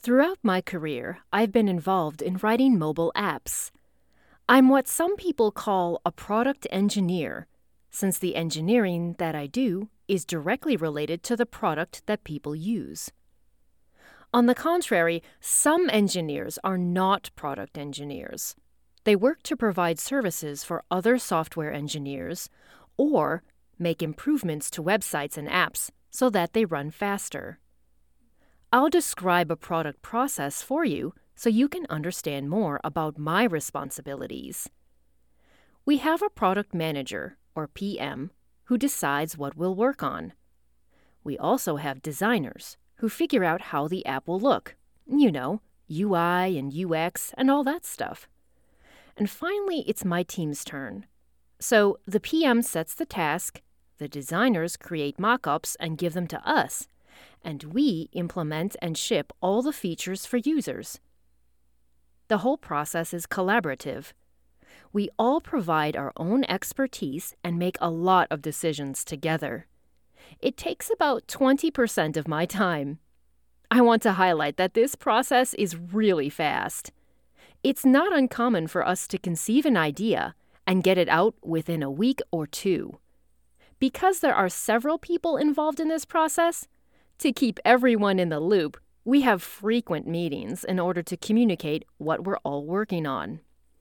Throughout my career, I've been involved in writing mobile apps. I'm what some people call a product engineer, since the engineering that I do is directly related to the product that people use. On the contrary, some engineers are not product engineers. They work to provide services for other software engineers or make improvements to websites and apps so that they run faster. I'll describe a product process for you so you can understand more about my responsibilities. We have a product manager, or PM, who decides what we'll work on. We also have designers who figure out how the app will look. UI and UX and all that stuff. And finally, it's my team's turn. So the PM sets the task, the designers create mock-ups and give them to us, and we implement and ship all the features for users. The whole process is collaborative. We all provide our own expertise and make a lot of decisions together. It takes about 20% of my time. I want to highlight that this process is really fast. It's not uncommon for us to conceive an idea and get it out within a week or two. Because there are several people involved in this process, to keep everyone in the loop, we have frequent meetings in order to communicate what we're all working on.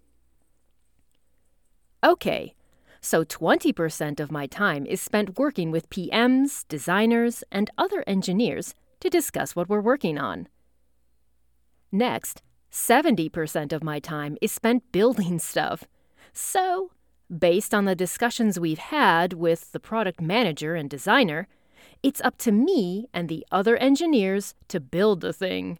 Okay, so 20% of my time is spent working with PMs, designers, and other engineers to discuss what we're working on. Next, 70% of my time is spent building stuff. So, based on the discussions we've had with the product manager and designer, it's up to me and the other engineers to build the thing.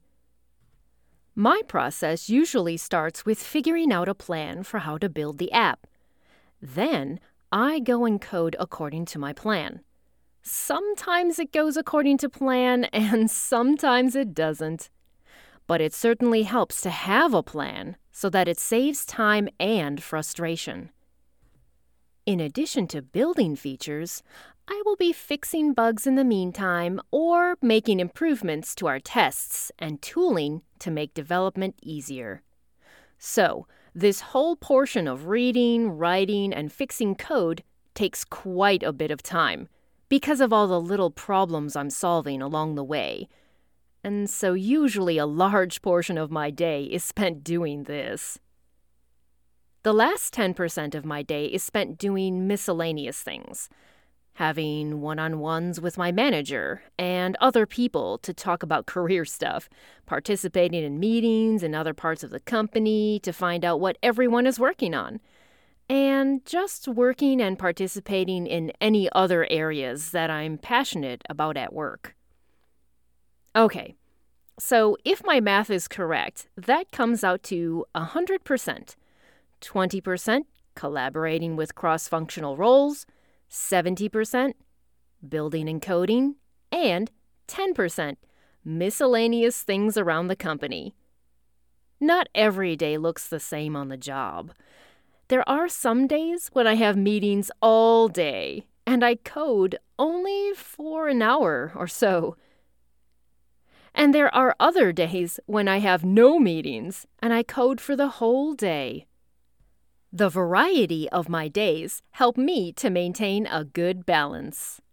My process usually starts with figuring out a plan for how to build the app. Then, I go and code according to my plan. Sometimes it goes according to plan, and sometimes it doesn't. But it certainly helps to have a plan so that it saves time and frustration. In addition to building features, I will be fixing bugs in the meantime or making improvements to our tests and tooling to make development easier. So, this whole portion of reading, writing, and fixing code takes quite a bit of time because of all the little problems I'm solving along the way. And so usually a large portion of my day is spent doing this. The last 10% of my day is spent doing miscellaneous things, having one-on-ones with my manager and other people to talk about career stuff, participating in meetings in other parts of the company to find out what everyone is working on, and just working and participating in any other areas that I'm passionate about at work. Okay, so if my math is correct, that comes out to 100%. 20% collaborating with cross-functional roles, 70% building and coding, and 10% miscellaneous things around the company. Not every day looks the same on the job. There are some days when I have meetings all day, and I code only for an hour or so. And there are other days when I have no meetings, and I code for the whole day. The variety of my days help me to maintain a good balance.